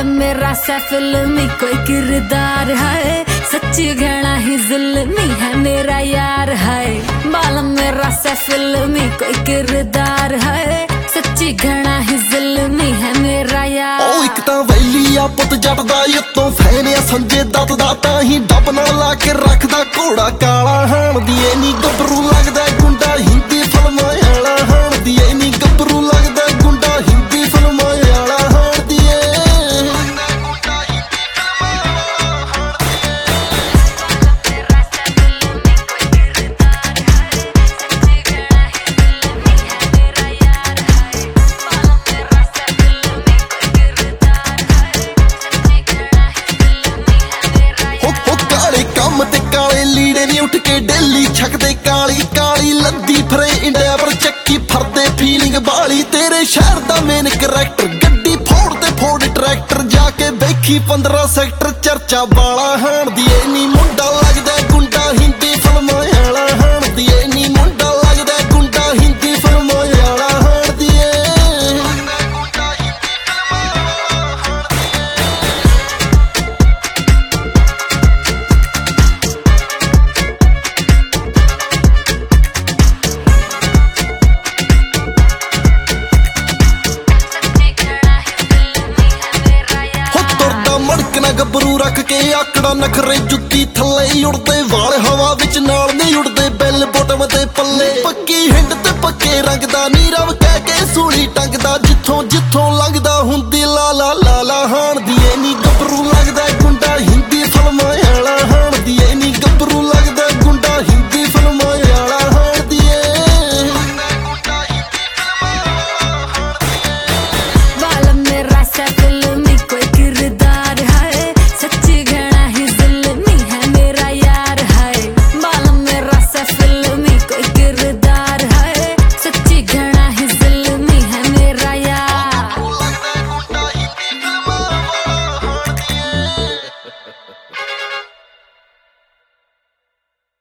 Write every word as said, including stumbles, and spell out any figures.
मेरा सा फिल्मी कोई किरदार है, सच्ची घना ही जुल्मी है मेरा यार है। बालम मेरा सा फिल्मी कोई किरदार है, सच्ची घना ही जुल्मी है मेरा यार। ओ एक तां वैली आ पुत जट दा उत्तों फैन आ संजे दत्त दा, तां ही डब ना ला के रखदा घोड़ा काला। हाण दी नी गबरू लगदा गुंडा हिंदी फिल्मां आला, हाण दी नी गबरू लगदा गुंडा हिंदी फिल्मां आला। हाण दी उठ के डेली छकदे काली काली लद्दी फरे इंडिया पर चक्की फरदे फीलिंग बाली। तेरे शहर दा मेन करैक्टर गड्डी फोड़ते फोड़ ट्रैक्टर, जाके देखी पंद्रह सेक्टर चर्चा वाला। हाण दी नी मुंडा लगदा गुंडा हिंदी फिल्मां आला, हाण दी नी मुंडा लगदा गुंडा हिंदी फिल्मां आला। हाण दी गबरू रख के आकड़ा नखरे जुत्ती थले उड़दे वाल हवा विच नाल नहीं उड़दे।